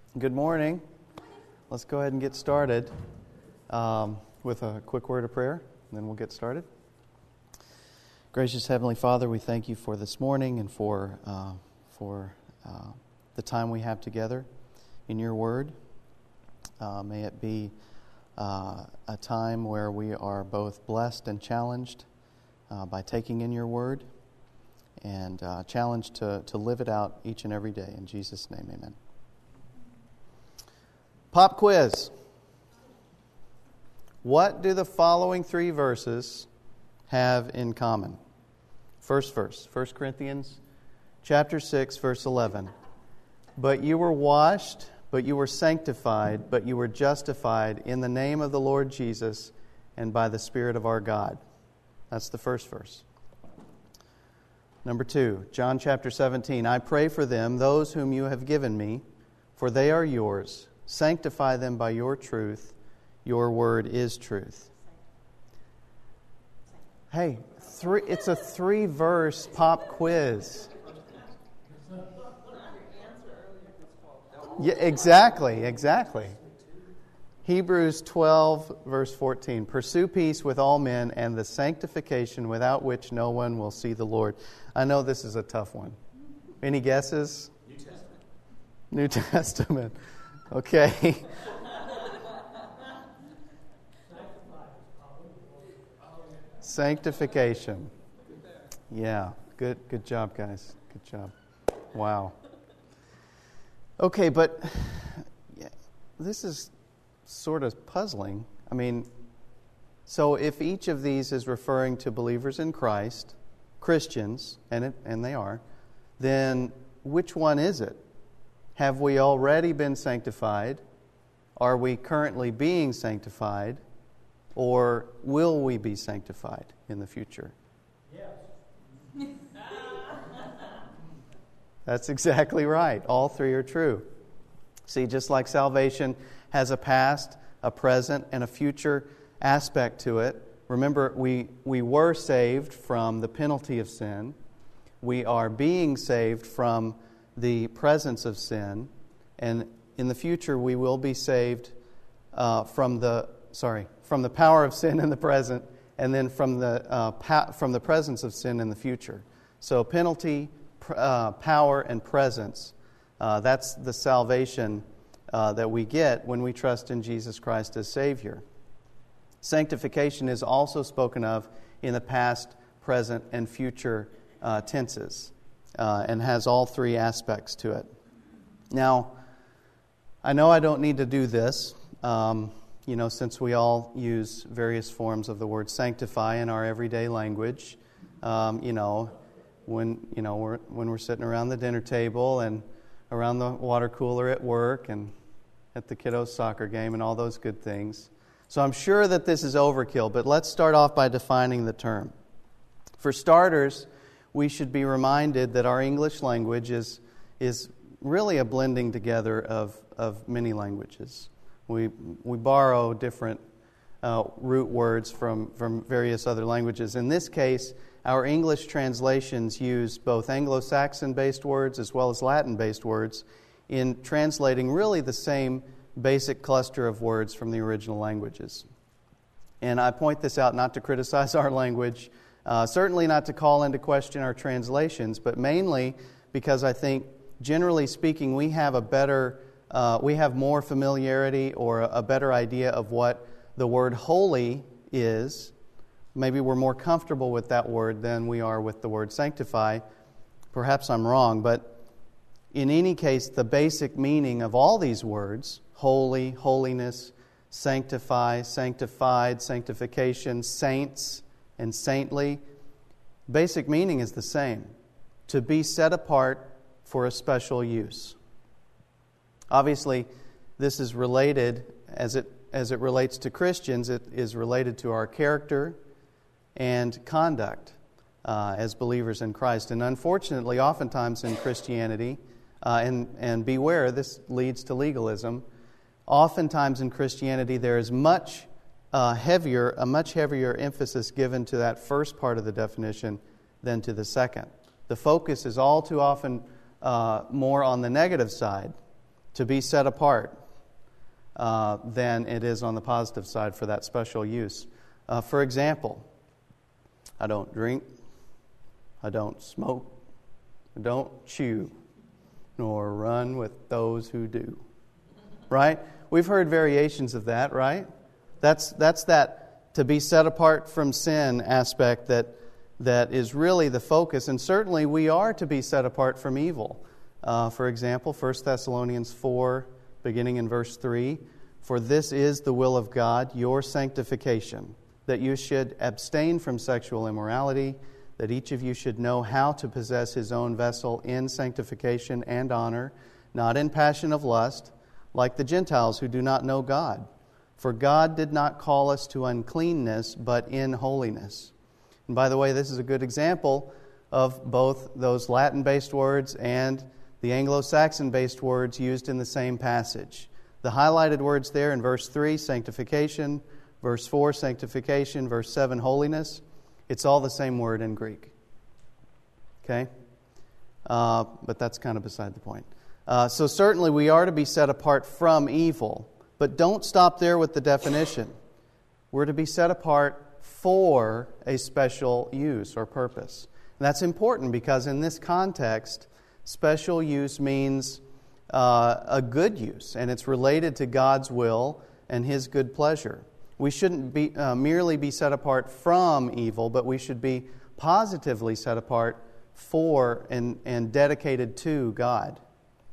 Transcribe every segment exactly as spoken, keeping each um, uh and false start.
Good morning. Let's go ahead and get started um, with a quick word of prayer, and then we'll get started. Gracious Heavenly Father, we thank you for this morning and for uh, for uh, the time we have together in your word. Uh, may it be uh, a time where we are both blessed and challenged uh, by taking in your word, and uh, challenged to, to live it out each and every day. In Jesus' name, amen. Pop quiz. What do the following three verses have in common? First verse, First Corinthians chapter six, verse eleven. But you were washed, but you were sanctified, but you were justified in the name of the Lord Jesus and by the Spirit of our God. That's the first verse. Number two, John chapter seventeen. I pray for them, those whom you have given me, for they are yours. Sanctify them by your truth. Your word is truth. Hey, three, it's a three-verse pop quiz. Yeah, exactly, exactly. Hebrews twelve, verse fourteen. Pursue peace with all men and the sanctification without which no one will see the Lord. I know this is a tough one. Any guesses? New Testament. New Testament. Okay. Sanctification. Yeah. Good good job, guys. Good job. Wow. Okay, but yeah, this is sort of puzzling. I mean, so if each of these is referring to believers in Christ, Christians, and it, and they are, then which one is it? Have we already been sanctified? Are we currently being sanctified? Or will we be sanctified in the future? Yes. That's exactly right. All three are true. See, just like salvation has a past, a present, and a future aspect to it. Remember, we, we were saved from the penalty of sin. We are being saved from the presence of sin, and in the future we will be saved uh, from the sorry from the power of sin in the present, and then from the uh, pa- from the presence of sin in the future. So penalty, pr- uh, power, and presence. Uh, that's the salvation uh, that we get when we trust in Jesus Christ as Savior. Sanctification is also spoken of in the past, present, and future uh, tenses. Uh, and has all three aspects to it. Now, I know I don't need to do this, um, you know, since we all use various forms of the word sanctify in our everyday language. Um, you know, when you know we're when we're sitting around the dinner table and around the water cooler at work and at the kiddos' soccer game and all those good things. So I'm sure that this is overkill, but let's start off by defining the term. For starters, we should be reminded that our English language is is really a blending together of, of many languages. We we borrow different uh, root words from, from various other languages. In this case, our English translations use both Anglo-Saxon-based words as well as Latin-based words in translating really the same basic cluster of words from the original languages. And I point this out not to criticize our language, Uh, certainly not to call into question our translations, but mainly because I think, generally speaking, we have a better, uh, we have more familiarity or a, a better idea of what the word holy is. Maybe we're more comfortable with that word than we are with the word sanctify. Perhaps I'm wrong, but in any case, the basic meaning of all these words, holy, holiness, sanctify, sanctified, sanctification, saints, and saintly, basic meaning is the same: to be set apart for a special use. Obviously, this is related, as it as it relates to Christians, it is related to our character and conduct uh, as believers in Christ. And unfortunately, oftentimes in Christianity, uh, and, and beware, this leads to legalism, oftentimes in Christianity there is much uh, heavier, a much heavier emphasis given to that first part of the definition than to the second. The focus is all too often uh, more on the negative side. to be set apart uh, than it is on the positive side for that special use. Uh, for example, I don't drink, I don't smoke, I don't chew, nor run with those who do. Right? We've heard variations of that, right? That's that's that to be set apart from sin aspect that that is really the focus. And certainly we are to be set apart from evil. Uh, for example, First Thessalonians four, beginning in verse three, "For this is the will of God, your sanctification, that you should abstain from sexual immorality, that each of you should know how to possess his own vessel in sanctification and honor, not in passion of lust, like the Gentiles who do not know God. For God did not call us to uncleanness, but in holiness." And by the way, this is a good example of both those Latin-based words and the Anglo-Saxon-based words used in the same passage. The highlighted words there in verse three, sanctification, verse four, sanctification, verse seven, holiness, it's all the same word in Greek. Okay? Uh, but that's kind of beside the point. Uh, so certainly we are to be set apart from evil, but don't stop there with the definition. We're to be set apart for a special use or purpose. And that's important because in this context, special use means uh, a good use, and it's related to God's will and His good pleasure. We shouldn't be uh, merely be set apart from evil, but we should be positively set apart for and, and dedicated to God.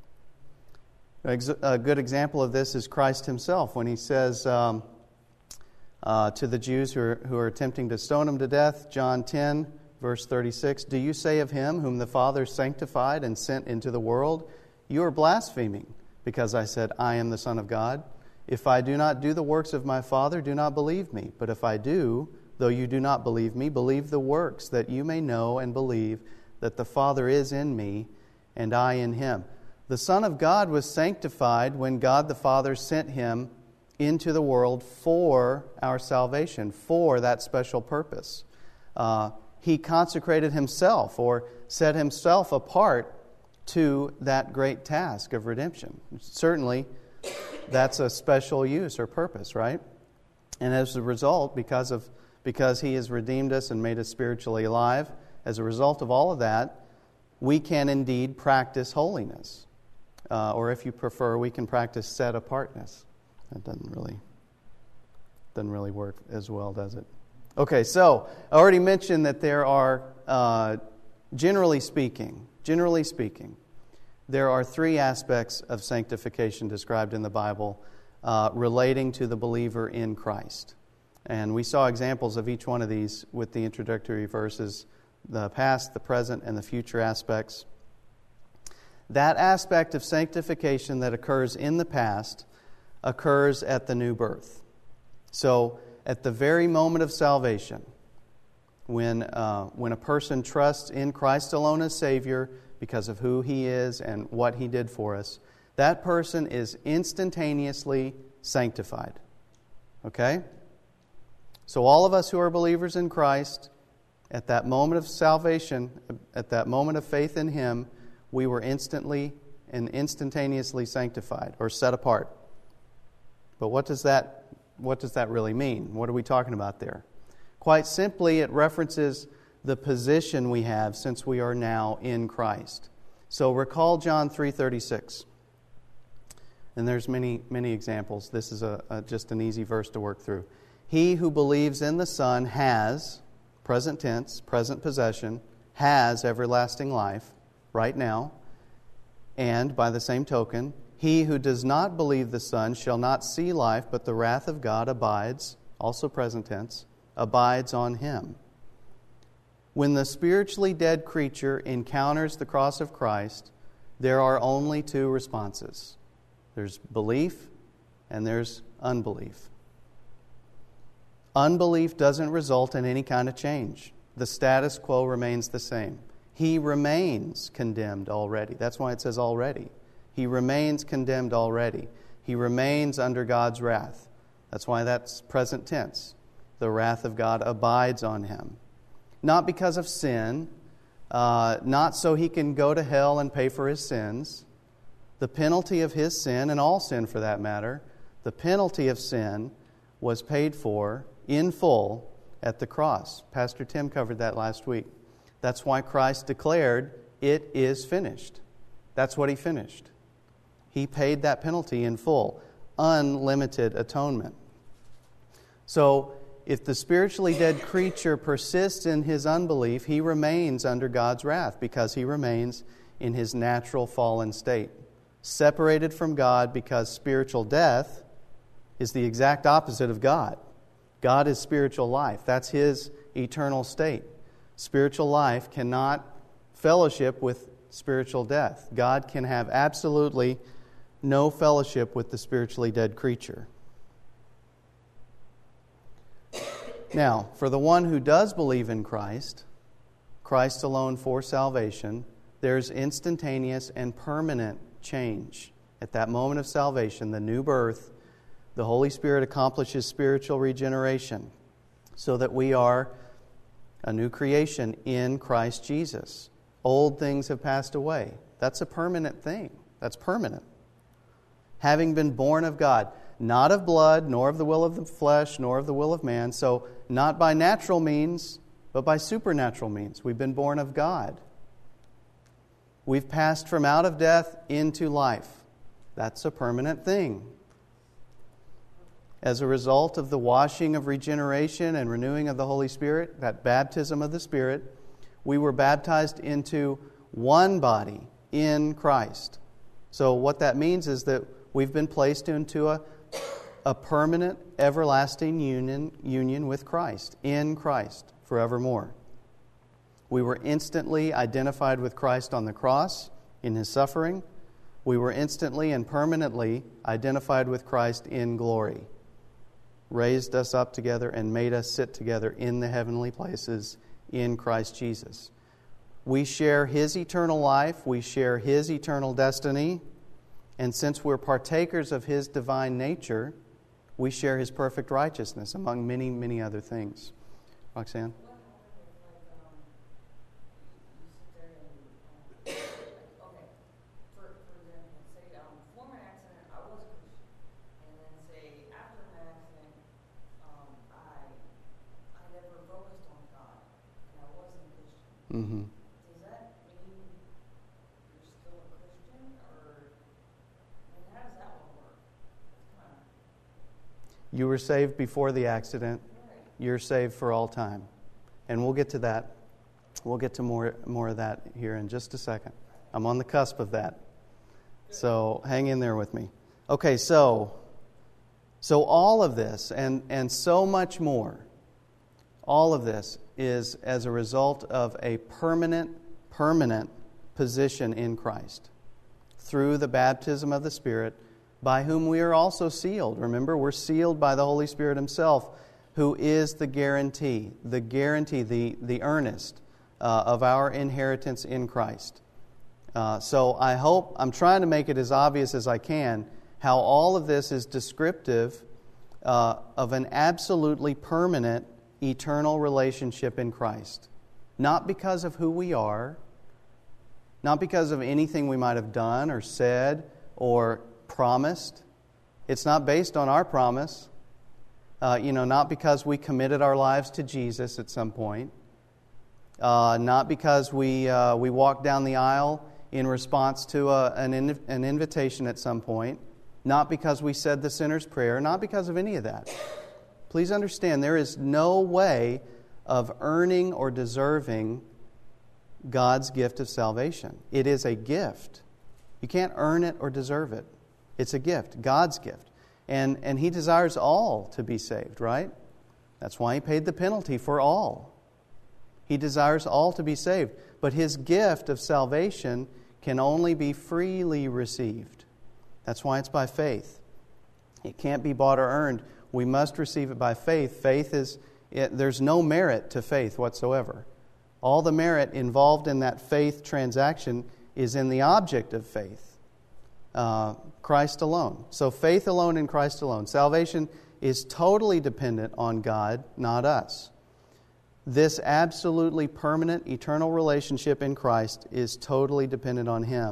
A good example of this is Christ Himself when He says um, uh, to the Jews who are, who are attempting to stone Him to death, John ten, verse thirty-six, "Do you say of Him whom the Father sanctified and sent into the world, you are blaspheming, because I said, I am the Son of God? If I do not do the works of my Father, do not believe me. But if I do, though you do not believe me, believe the works, that you may know and believe that the Father is in me, and I in Him." The Son of God was sanctified when God the Father sent Him into the world for our salvation, for that special purpose. Uh, he consecrated Himself or set Himself apart to that great task of redemption. Certainly, that's a special use or purpose, right? And as a result, because of because He has redeemed us and made us spiritually alive, as a result of all of that, we can indeed practice holiness. Uh, or if you prefer, we can practice set-apartness. That doesn't really, doesn't really work as well, does it? Okay, so I already mentioned that there are, uh, generally speaking, generally speaking, there are three aspects of sanctification described in the Bible uh, relating to the believer in Christ. And we saw examples of each one of these with the introductory verses, the past, the present, and the future aspects. That aspect of sanctification that occurs in the past occurs at the new birth. So, at the very moment of salvation, when uh, when a person trusts in Christ alone as Savior because of who He is and what He did for us, that person is instantaneously sanctified. Okay? So all of us who are believers in Christ, at that moment of salvation, at that moment of faith in Him, we were instantly and instantaneously sanctified or set apart. But what does that what does that really mean? What are we talking about there? Quite simply, it references the position we have since we are now in Christ. So recall John three thirty-six. And there's many, many examples. This is a, a just an easy verse to work through. "He who believes in the Son has," present tense, present possession, "has everlasting life," right now. "And by the same token, he who does not believe the Son shall not see life, but the wrath of God abides," also present tense, "abides on him." When the spiritually dead creature encounters the cross of Christ, there are only two responses. There's belief and there's unbelief. Unbelief doesn't result in any kind of change. The status quo remains the same. He remains condemned already. That's why it says already. He remains condemned already. He remains under God's wrath. That's why that's present tense. The wrath of God abides on him. Not because of sin, uh, not so he can go to hell and pay for his sins, The penalty of his sin, and all sin for that matter, the penalty of sin was paid for in full at the cross. Pastor Tim covered that last week. That's why Christ declared, "It is finished." That's what he finished. He paid that penalty in full. Unlimited atonement. So, if the spiritually dead creature persists in his unbelief, he remains under God's wrath because he remains in his natural fallen state. Separated from God, because spiritual death is the exact opposite of God. God is spiritual life. That's his eternal state. Spiritual life cannot fellowship with spiritual death. God can have absolutely no fellowship with the spiritually dead creature. Now, for the one who does believe in Christ, Christ alone for salvation, there's instantaneous and permanent change. At that moment of salvation, the new birth, the Holy Spirit accomplishes spiritual regeneration so that we are a new creation in Christ Jesus. Old things have passed away. That's a permanent thing. That's permanent. Having been born of God, not of blood, nor of the will of the flesh, nor of the will of man. So, not by natural means, but by supernatural means. We've been born of God. We've passed from out of death into life. That's a permanent thing. As a result of the washing of regeneration and renewing of the Holy Spirit, that baptism of the Spirit, we were baptized into one body in Christ. So what that means is that we've been placed into a, a permanent, everlasting union, union with Christ, in Christ, forevermore. We were instantly identified with Christ on the cross in His suffering. We were instantly and permanently identified with Christ in glory. Raised us up together and made us sit together in the heavenly places in Christ Jesus. We share His eternal life. We share His eternal destiny. And since we're partakers of His divine nature, we share His perfect righteousness, among many, many other things. Roxanne? Mm-hmm. Does that mean you're still a Christian, or I mean, how does that one work? Come on. You were saved before the accident. Right. You're saved for all time. And we'll get to that. We'll get to more more of that here in just a second. I'm on the cusp of that. So hang in there with me. Okay, so so all of this and, and so much more, all of this is as a result of a permanent, permanent position in Christ through the baptism of the Spirit, by whom we are also sealed. Remember, we're sealed by the Holy Spirit Himself, who is the guarantee, the guarantee, the, the earnest uh, of our inheritance in Christ. Uh, so I hope, I'm trying to make it as obvious as I can, how all of this is descriptive uh, of an absolutely permanent eternal relationship in Christ. Not because of who we are, not because of anything we might have done or said or promised. It's not based on our promise. Uh, you know, not because we committed our lives to Jesus at some point. Uh, not because we uh, we walked down the aisle in response to a, an, in, an invitation at some point. Not because we said the sinner's prayer. Not because of any of that. Please understand, there is no way of earning or deserving God's gift of salvation. It is a gift. You can't earn it or deserve it. It's a gift, God's gift. And, and He desires all to be saved, right? That's why He paid the penalty for all. He desires all to be saved. But His gift of salvation can only be freely received. That's why it's by faith. It can't be bought or earned. We must receive it by faith. Faith is, it, there's no merit to faith whatsoever. All the merit involved in that faith transaction is in the object of faith, uh, Christ alone. So faith alone in Christ alone. Salvation is totally dependent on God, not us. This absolutely permanent, eternal relationship in Christ is totally dependent on Him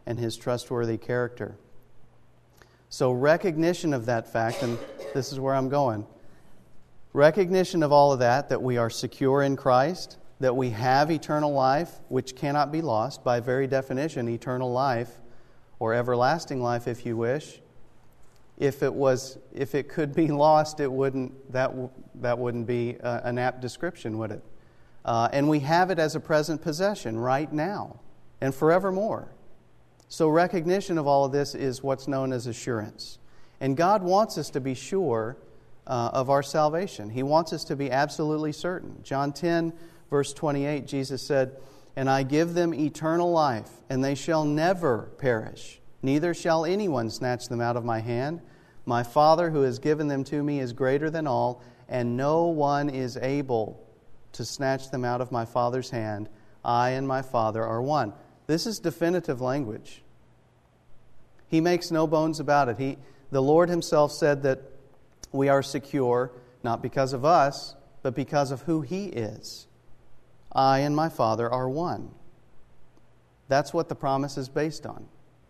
and His trustworthy character. So recognition of that fact, and this is where I'm going, recognition of all of that, that we are secure in Christ, that we have eternal life, which cannot be lost, by very definition, eternal life, or everlasting life if you wish. If it was, if it could be lost, it wouldn't. That w- that wouldn't be uh, an apt description, would it? Uh, and we have it as a present possession right now and forevermore. So recognition of all of this is what's known as assurance. And God wants us to be sure uh, of our salvation. He wants us to be absolutely certain. John ten, verse twenty-eight, Jesus said, "And I give them eternal life, and they shall never perish. Neither shall anyone snatch them out of my hand. My Father who has given them to me is greater than all, and no one is able to snatch them out of my Father's hand. I and my Father are one." This is definitive language. He makes no bones about it. He, the Lord Himself said that we are secure, not because of us, but because of who He is. I and my Father are one. That's what the promise is based on.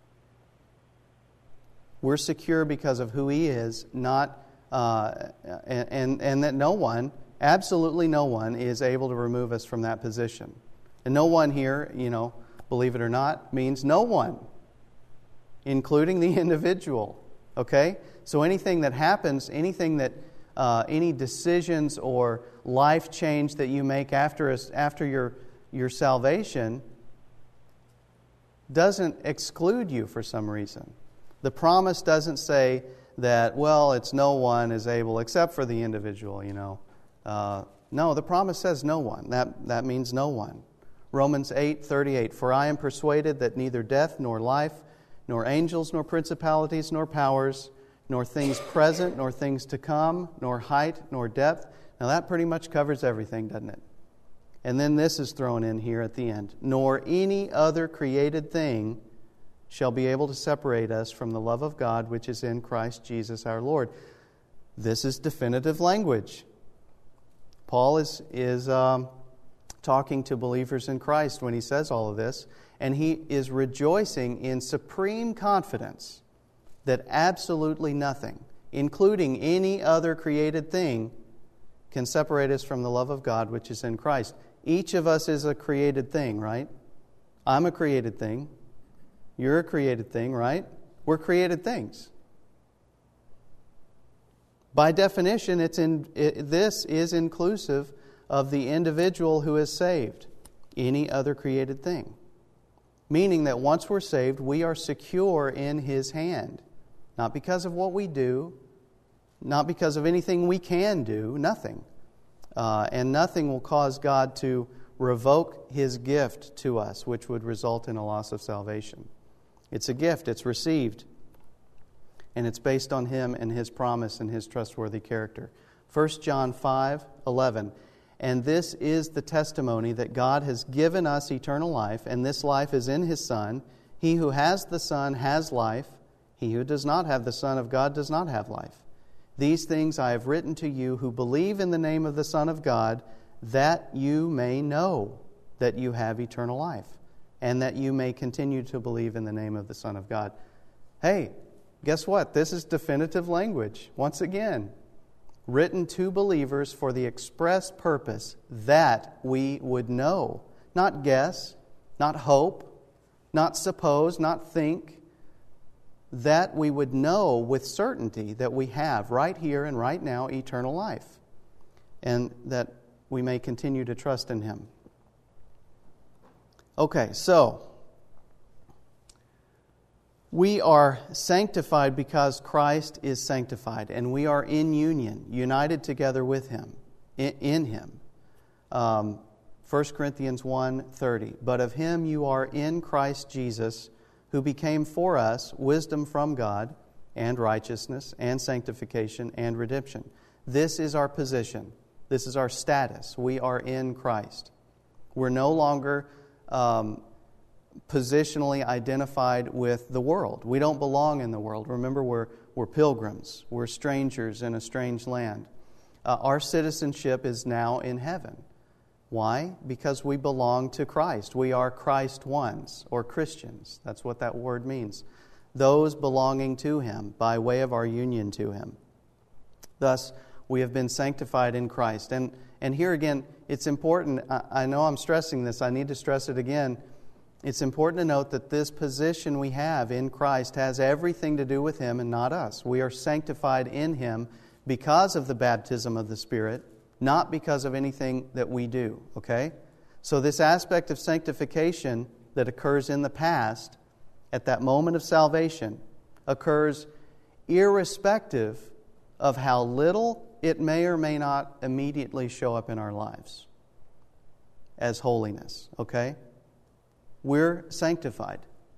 We're secure because of who He is, not uh, and, and and that no one, absolutely no one, is able to remove us from that position. And no one here, you know, believe it or not, means no one, including the individual. Okay? So anything that happens, anything that, uh, any decisions or life change that you make after after your your salvation doesn't exclude you for some reason. The promise doesn't say that, well, it's no one is able except for the individual, you know. Uh, no, the promise says no one. That, that means no one. Romans eight thirty-eight, "For I am persuaded that neither death nor life, nor angels, nor principalities, nor powers, nor things present, nor things to come, nor height, nor depth." Now that pretty much covers everything, doesn't it? And then this is thrown in here at the end. "Nor any other created thing shall be able to separate us from the love of God which is in Christ Jesus our Lord." This is definitive language. Paul is, is um, talking to believers in Christ when he says all of this, and he is rejoicing in supreme confidence that absolutely nothing, including any other created thing, can separate us from the love of God which is in Christ. Each of us is a created thing, right? I'm a created thing. You're a created thing, right? We're created things. By definition, it's in, it, this is inclusive of the individual who is saved. Any other created thing. Meaning that once we're saved, we are secure in His hand. Not because of what we do, not because of anything we can do, nothing. Uh, and nothing will cause God to revoke His gift to us, which would result in a loss of salvation. It's a gift, it's received, and it's based on Him and His promise and His trustworthy character. First John five eleven, "And this is the testimony that God has given us eternal life, and this life is in His Son. He who has the Son has life. He who does not have the Son of God does not have life. These things I have written to you who believe in the name of the Son of God, that you may know that you have eternal life, and that you may continue to believe in the name of the Son of God." Hey, guess what? This is definitive language. Once again, written to believers for the express purpose that we would know. Not guess, not hope, not suppose, not think. That we would know with certainty that we have right here and right now eternal life. And that we may continue to trust in Him. Okay, so we are sanctified because Christ is sanctified, and we are in union, united together with Him, in, in Him. Um, First Corinthians one thirty, "But of Him you are in Christ Jesus, who became for us wisdom from God, and righteousness, and sanctification, and redemption." This is our position. This is our status. We are in Christ. We're no longer um, positionally identified with the world. We don't belong in the world. Remember, we're, we're pilgrims. We're strangers in a strange land. Uh, our citizenship is now in heaven. Why? Because we belong to Christ. We are Christ ones, or Christians. That's what that word means. Those belonging to Him by way of our union to Him. Thus, we have been sanctified in Christ. And and here again, it's important, I, I know I'm stressing this, I need to stress it again. It's important to note that this position we have in Christ has everything to do with Him and not us. We are sanctified in Him because of the baptism of the Spirit, not because of anything that we do, okay? So this aspect of sanctification that occurs in the past, at that moment of salvation, occurs irrespective of how little it may or may not immediately show up in our lives as holiness, okay? We're sanctified.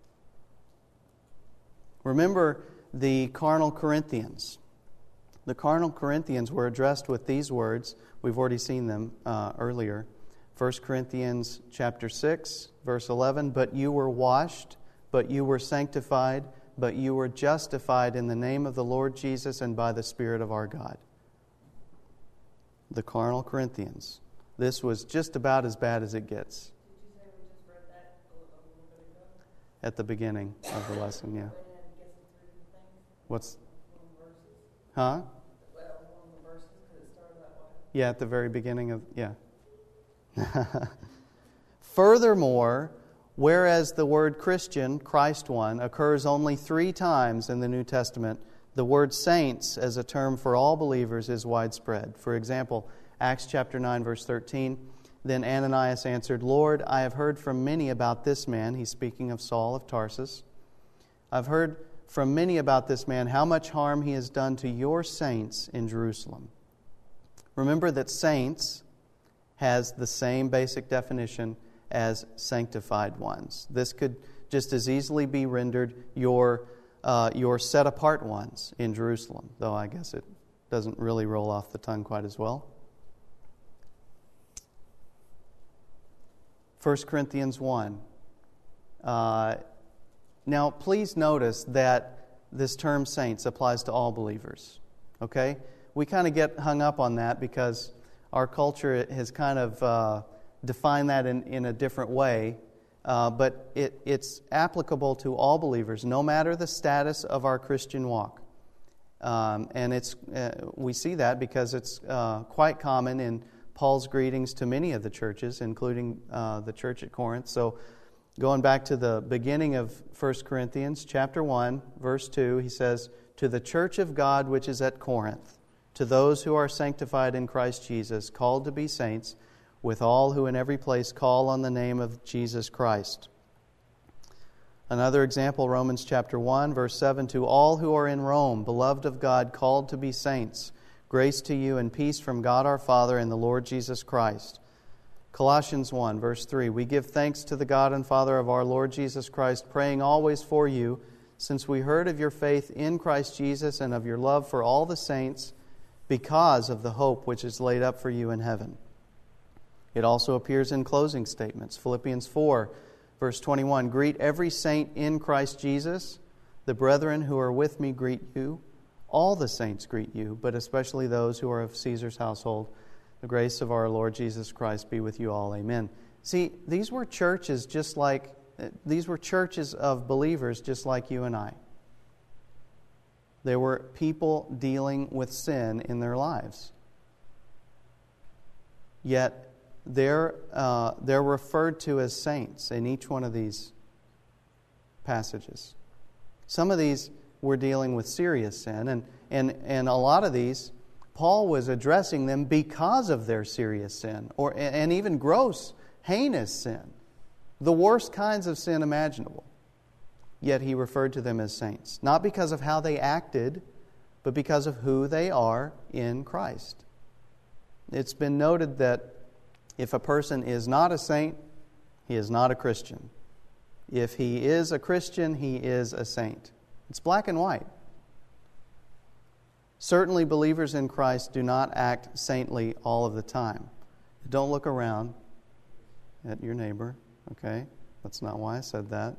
Remember the carnal Corinthians. The carnal Corinthians were addressed with these words. We've already seen them uh, earlier. First Corinthians chapter six, verse eleven, "But you were washed, but you were sanctified, but you were justified in the name of the Lord Jesus and by the Spirit of our God." The carnal Corinthians. This was just about as bad as it gets. Did you say we just read that a little, a little bit ago? At the beginning of the lesson, yeah. And it gets through the things? What's, One verses? huh? Well, one of the verses, because it started that way. Yeah, at the very beginning of, yeah. Furthermore, whereas the word Christian, Christ one, occurs only three times in the New Testament, the word saints as a term for all believers is widespread. For example, Acts chapter nine, verse thirteen, "Then Ananias answered, 'Lord, I have heard from many about this man,'" he's speaking of Saul of Tarsus, "'I've heard from many about this man, how much harm he has done to your saints in Jerusalem.'" Remember that saints has the same basic definition as sanctified ones. This could just as easily be rendered your uh, your set-apart ones in Jerusalem, though I guess it doesn't really roll off the tongue quite as well. First Corinthians one. Uh, now, please notice that this term saints applies to all believers. Okay? We kind of get hung up on that because our culture has kind of uh, defined that in, in a different way. Uh, but it, it's applicable to all believers, no matter the status of our Christian walk. Um, and it's uh, we see that because it's uh, quite common in Paul's greetings to many of the churches, including uh, the church at Corinth. So going back to the beginning of First Corinthians chapter one, verse two, he says, "To the church of God which is at Corinth, to those who are sanctified in Christ Jesus, called to be saints, with all who in every place call on the name of Jesus Christ." Another example, Romans chapter one, verse seven, "To all who are in Rome, beloved of God, called to be saints, grace to you and peace from God our Father and the Lord Jesus Christ." Colossians one, verse three, "We give thanks to the God and Father of our Lord Jesus Christ, praying always for you, since we heard of your faith in Christ Jesus and of your love for all the saints, because of the hope which is laid up for you in heaven." It also appears in closing statements. Philippians four, verse twenty-one, "Greet every saint in Christ Jesus. The brethren who are with me greet you. All the saints greet you, but especially those who are of Caesar's household. The grace of our Lord Jesus Christ be with you all. Amen." See, these were churches just like, these were churches of believers just like you and I. They were people dealing with sin in their lives. Yet, They're, uh, they're referred to as saints in each one of these passages. Some of these were dealing with serious sin, and, and, and a lot of these, Paul was addressing them because of their serious sin, or and even gross, heinous sin, the worst kinds of sin imaginable. Yet he referred to them as saints, not because of how they acted, but because of who they are in Christ. It's been noted that if a person is not a saint, he is not a Christian. If he is a Christian, he is a saint. It's black and white. Certainly, believers in Christ do not act saintly all of the time. Don't look around at your neighbor, okay? That's not why I said that.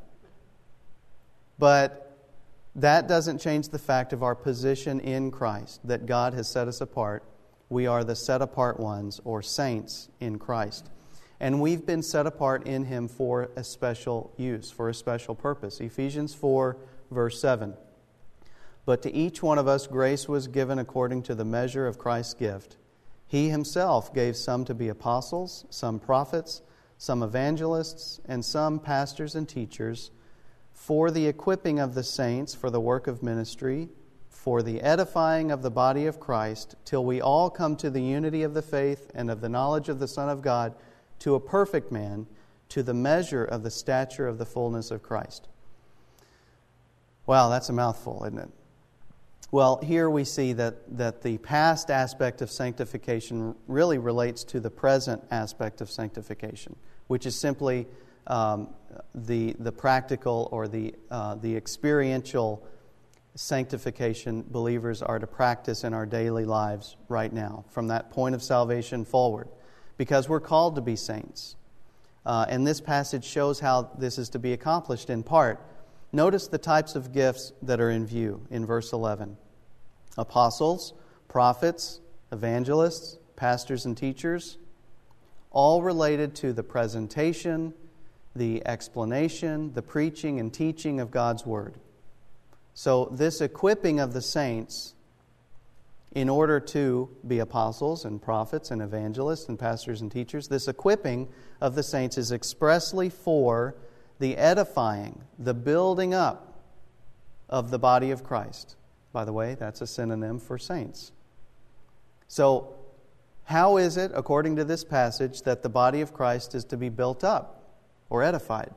But that doesn't change the fact of our position in Christ, that God has set us apart. We are the set-apart ones, or saints in Christ. And we've been set apart in Him for a special use, for a special purpose. Ephesians four, verse seven. But to each one of us grace was given according to the measure of Christ's gift. He Himself gave some to be apostles, some prophets, some evangelists, and some pastors and teachers, for the equipping of the saints for the work of ministry, for the edifying of the body of Christ, till we all come to the unity of the faith and of the knowledge of the Son of God, to a perfect man, to the measure of the stature of the fullness of Christ. Wow, that's a mouthful, isn't it? Well, here we see that, that the past aspect of sanctification really relates to the present aspect of sanctification, which is simply um, the the practical or the uh, the experiential sanctification believers are to practice in our daily lives right now, from that point of salvation forward, because we're called to be saints. Uh, and this passage shows how this is to be accomplished in part. Notice the types of gifts that are in view in verse eleven. Apostles, prophets, evangelists, pastors and teachers, all related to the presentation, the explanation, the preaching and teaching of God's Word. So this equipping of the saints in order to be apostles and prophets and evangelists and pastors and teachers, this equipping of the saints is expressly for the edifying, the building up of the body of Christ. By the way, that's a synonym for saints. So, how is it, according to this passage, that the body of Christ is to be built up or edified?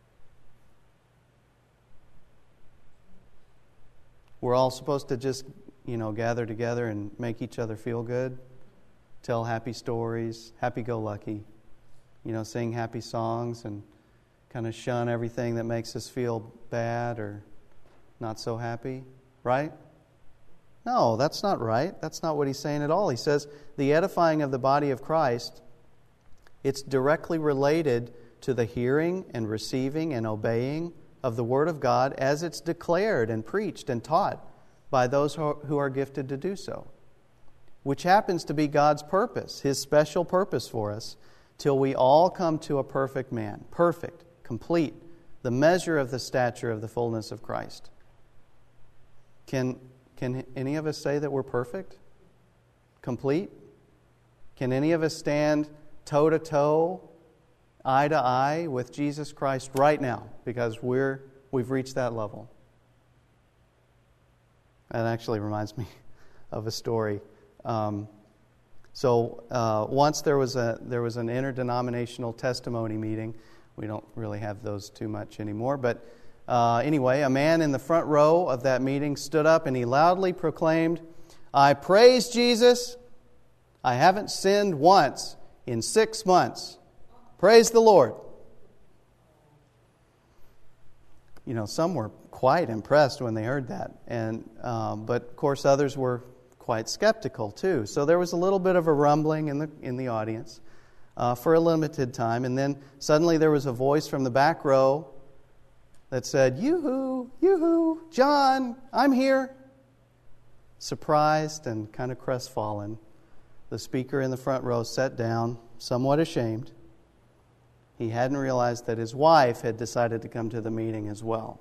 We're all supposed to just, you know, gather together and make each other feel good, tell happy stories, happy-go-lucky, you know, sing happy songs and kind of shun everything that makes us feel bad or not so happy, right? No, that's not right. That's not what he's saying at all. He says the edifying of the body of Christ, it's directly related to the hearing and receiving and obeying of the Word of God as it's declared and preached and taught by those who are gifted to do so, which happens to be God's purpose, His special purpose for us, till we all come to a perfect man, perfect, complete, the measure of the stature of the fullness of Christ. Can, can any of us say that we're perfect? Complete? Can any of us stand toe-to-toe, eye to eye with Jesus Christ right now, because we're we've reached that level? That actually reminds me of a story. Um, so uh, once there was a there was an interdenominational testimony meeting. We don't really have those too much anymore, but uh, anyway, a man in the front row of that meeting stood up and he loudly proclaimed, "I praise Jesus. I haven't sinned once in six months. Praise the Lord." You know, some were quite impressed when they heard that, and um, but of course others were quite skeptical too. So there was a little bit of a rumbling in the in the audience uh, for a limited time, and then suddenly there was a voice from the back row that said, "Yoo-hoo, yoo-hoo, John, I'm here." Surprised and kind of crestfallen, the speaker in the front row sat down, somewhat ashamed. He hadn't realized that his wife had decided to come to the meeting as well.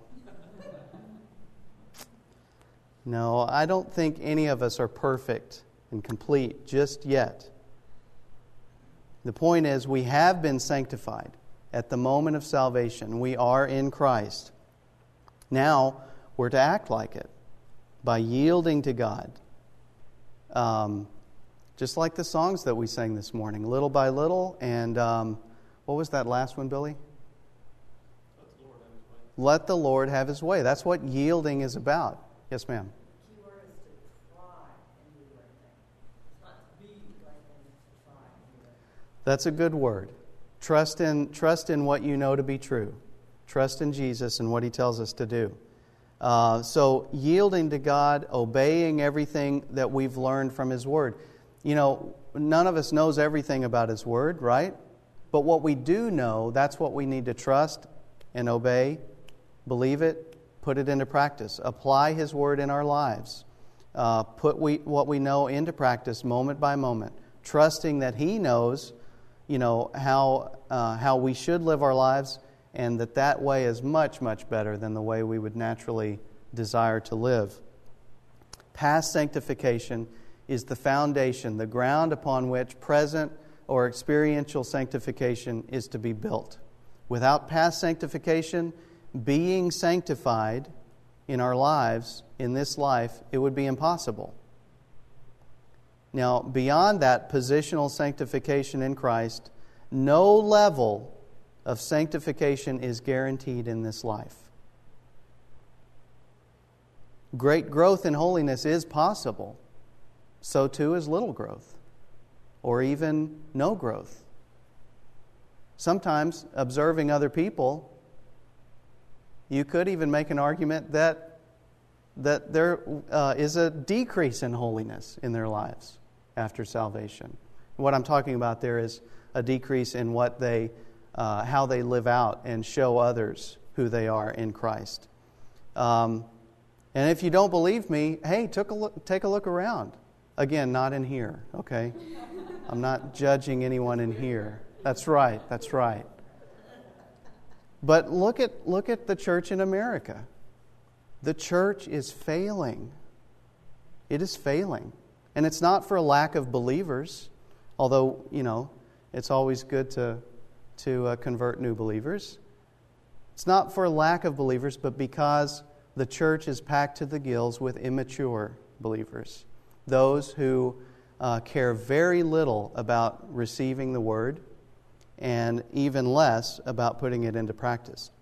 No, I don't think any of us are perfect and complete just yet. The point is, we have been sanctified at the moment of salvation. We are in Christ. Now, we're to act like it by yielding to God. Um, just like the songs that we sang this morning, little by little. And um, what was that last one, Billy? Let the Lord have His way. That's what yielding is about. Yes, ma'am. The key word is to try and do the right thing. It's not to be the right thing, it's to try and do it. That's a good word. Trust in trust in what you know to be true. Trust in Jesus and what He tells us to do. Uh, so yielding to God, obeying everything that we've learned from His Word. You know, none of us knows everything about His Word, right? But what we do know, that's what we need to trust and obey, believe it, put it into practice. Apply His Word in our lives. Uh, put we, what we know into practice moment by moment, trusting that He knows, you know, how uh, how we should live our lives, and that that way is much, much better than the way we would naturally desire to live. Past sanctification is the foundation, the ground upon which present or experiential sanctification is to be built. Without past sanctification, being sanctified in our lives, in this life, it would be impossible. Now, beyond that positional sanctification in Christ, no level of sanctification is guaranteed in this life. Great growth in holiness is possible. So too is little growth, or even no growth. Sometimes, observing other people, you could even make an argument that, that there uh, is a decrease in holiness in their lives after salvation. What I'm talking about there is a decrease in what they, uh, how they live out and show others who they are in Christ. Um, and if you don't believe me, hey, take a look, take a look around. Again, not in here, okay? I'm not judging anyone in here. That's right, that's right. But look at look at the church in America. The church is failing. It is failing. And it's not for a lack of believers, although, you know, it's always good to, to uh, convert new believers. It's not for a lack of believers, but because the church is packed to the gills with immature believers. Those who uh, care very little about receiving the Word and even less about putting it into practice.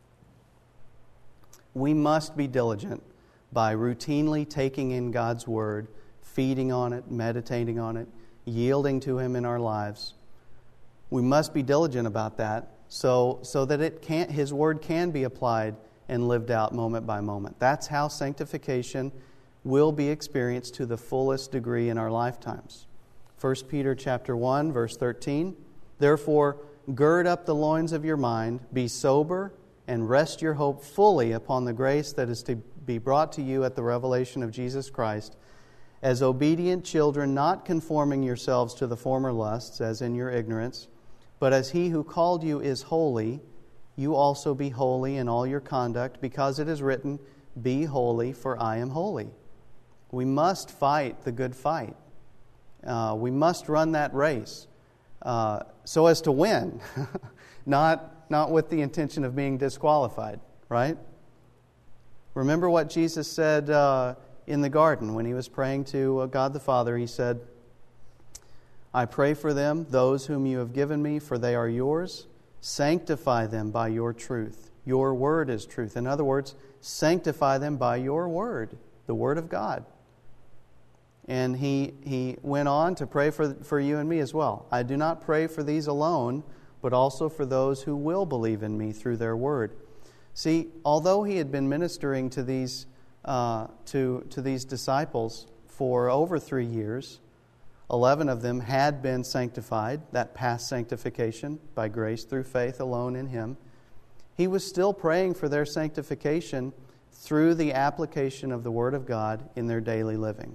We must be diligent by routinely taking in God's Word, feeding on it, meditating on it, yielding to Him in our lives. We must be diligent about that so, so that it can, His Word can be applied and lived out moment by moment. That's how sanctification will be experienced to the fullest degree in our lifetimes. First Peter chapter one, verse thirteen, "Therefore, gird up the loins of your mind, be sober, and rest your hope fully upon the grace that is to be brought to you at the revelation of Jesus Christ, as obedient children, not conforming yourselves to the former lusts, as in your ignorance, but as He who called you is holy, you also be holy in all your conduct, because it is written, be holy, for I am holy." We must fight the good fight. Uh, we must run that race uh, so as to win, not, not with the intention of being disqualified, right? Remember what Jesus said uh, in the garden when He was praying to uh, God the Father. He said, "I pray for them, those whom you have given me, for they are yours. Sanctify them by your truth. Your word is truth." In other words, sanctify them by your word, the word of God. And he he went on to pray for, for you and me as well. "I do not pray for these alone, but also for those who will believe in me through their word." See, although He had been ministering to these uh, to to these disciples for over three years, eleven of them had been sanctified, that past sanctification by grace through faith alone in Him. He was still praying for their sanctification through the application of the Word of God in their daily living.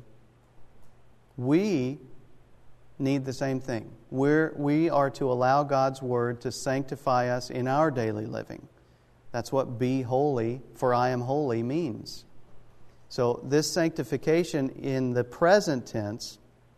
We need the same thing. We're, we are to allow God's Word to sanctify us in our daily living. That's what "be holy, for I am holy" means. So this sanctification in the present tense,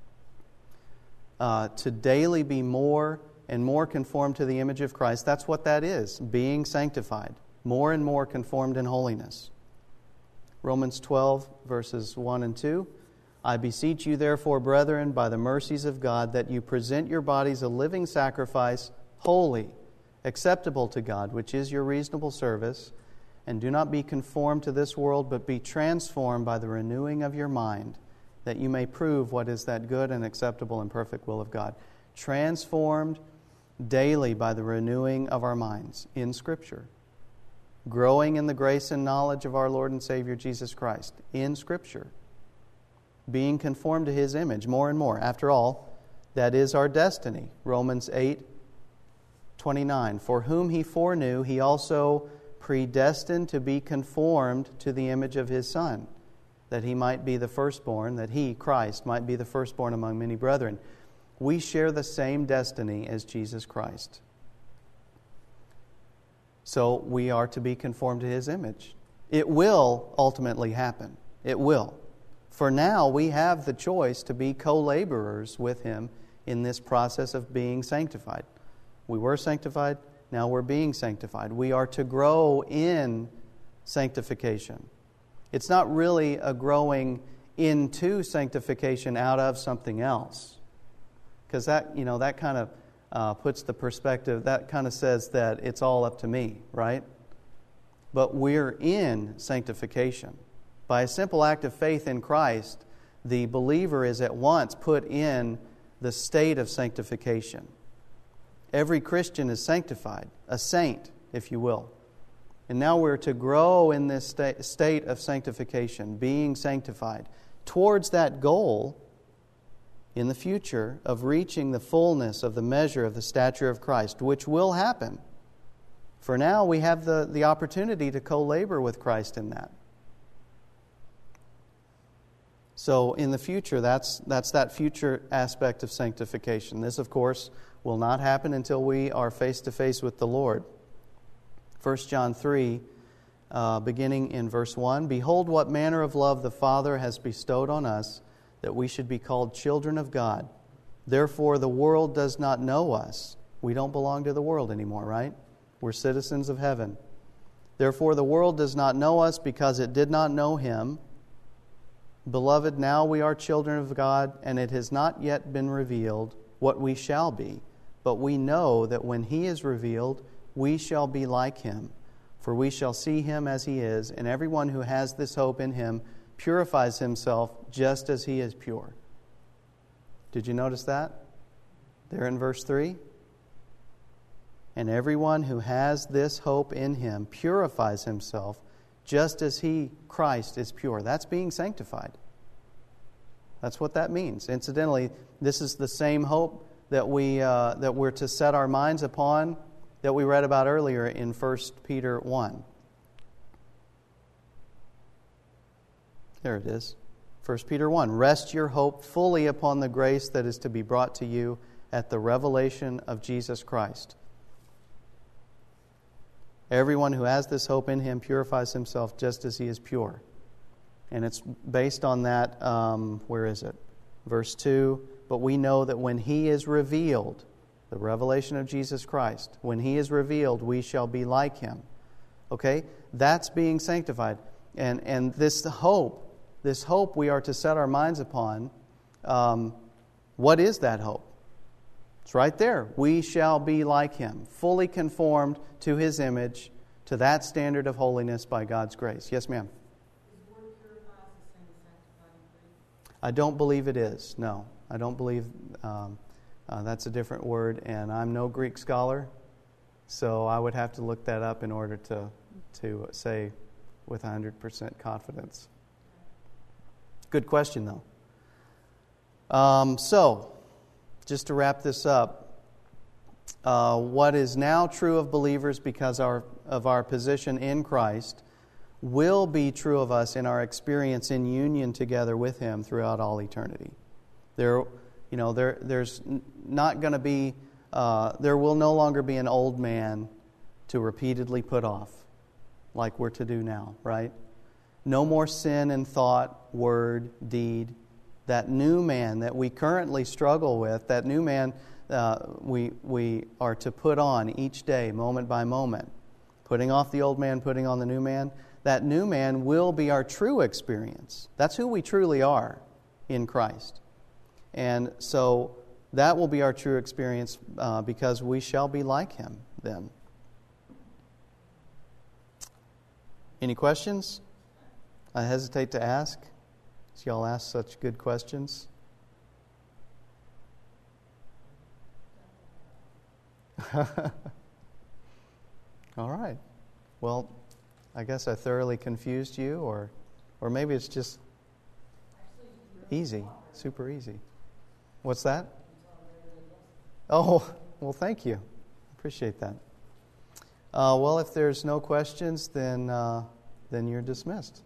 uh, to daily be more and more conformed to the image of Christ, that's what that is, being sanctified, more and more conformed in holiness. Romans twelve, verses one and two. "I beseech you, therefore, brethren, by the mercies of God, that you present your bodies a living sacrifice, holy, acceptable to God, which is your reasonable service. And do not be conformed to this world, but be transformed by the renewing of your mind, that you may prove what is that good and acceptable and perfect will of God." Transformed daily by the renewing of our minds in Scripture. Growing in the grace and knowledge of our Lord and Savior Jesus Christ in Scripture. Being conformed to His image more and more. After all, that is our destiny. Romans eight twenty-nine. "For whom He foreknew, He also predestined to be conformed to the image of His Son, that He might be the firstborn," that He, Christ, might be the firstborn among many brethren. We share the same destiny as Jesus Christ. So we are to be conformed to His image. It will ultimately happen. It will. For now, we have the choice to be co-laborers with Him in this process of being sanctified. We were sanctified, now we're being sanctified. We are to grow in sanctification. It's not really a growing into sanctification out of something else. Because that, you know, that kind of uh, puts the perspective, that kind of says that it's all up to me, right? But we're in sanctification. By a simple act of faith in Christ, the believer is at once put in the state of sanctification. Every Christian is sanctified, a saint, if you will. And now we're to grow in this sta- state of sanctification, being sanctified, towards that goal in the future of reaching the fullness of the measure of the stature of Christ, which will happen. For now, we have the, the opportunity to co-labor with Christ in that. So in the future, that's that's that future aspect of sanctification. This, of course, will not happen until we are face-to-face with the Lord. First John three, uh, beginning in verse one, "Behold what manner of love the Father has bestowed on us, that we should be called children of God. Therefore the world does not know us." We don't belong to the world anymore, right? We're citizens of heaven. "Therefore the world does not know us because it did not know Him. Beloved, now we are children of God, and it has not yet been revealed what we shall be. But we know that when He is revealed, we shall be like Him. For we shall see Him as He is, and everyone who has this hope in Him purifies himself just as He is pure." Did you notice that? There in verse three? "And everyone who has this hope in Him purifies himself just as He, Christ, is pure." That's being sanctified. That's what that means. Incidentally, this is the same hope that, we, uh, that we're to set our minds upon that we read about earlier in First Peter one. There it is. First Peter one. "Rest your hope fully upon the grace that is to be brought to you at the revelation of Jesus Christ. Everyone who has this hope in Him purifies himself just as He is pure." And it's based on that, um, where is it? Verse two, "But we know that when He is revealed," the revelation of Jesus Christ, "when He is revealed, we shall be like Him." Okay? That's being sanctified. And, and this hope, this hope we are to set our minds upon, um, what is that hope? It's right there. We shall be like Him, fully conformed to His image, to that standard of holiness by God's grace. Yes, ma'am? Is the word purify the same as sanctify in Greek? I don't believe it is. No, I don't believe um, uh, that's a different word, and I'm no Greek scholar, so I would have to look that up in order to to say with one hundred percent confidence. Good question, though. Um, so, just to wrap this up, uh, what is now true of believers because our, of our position in Christ will be true of us in our experience in union together with Him throughout all eternity. There, you know, there, there's not going to be, uh, there will no longer be an old man to repeatedly put off, like we're to do now, right? No more sin in thought, word, deed. That new man that we currently struggle with, that new man uh, we we are to put on each day, moment by moment. Putting off the old man, putting on the new man. That new man will be our true experience. That's who we truly are in Christ. And so that will be our true experience uh, because we shall be like Him then. Any questions? I hesitate to ask. Y'all ask such good questions. All right. Well, I guess I thoroughly confused you, or, or maybe it's just easy, super easy. What's that? Oh, well, thank you. Appreciate that. Uh, well, if there's no questions, then uh, then you're dismissed.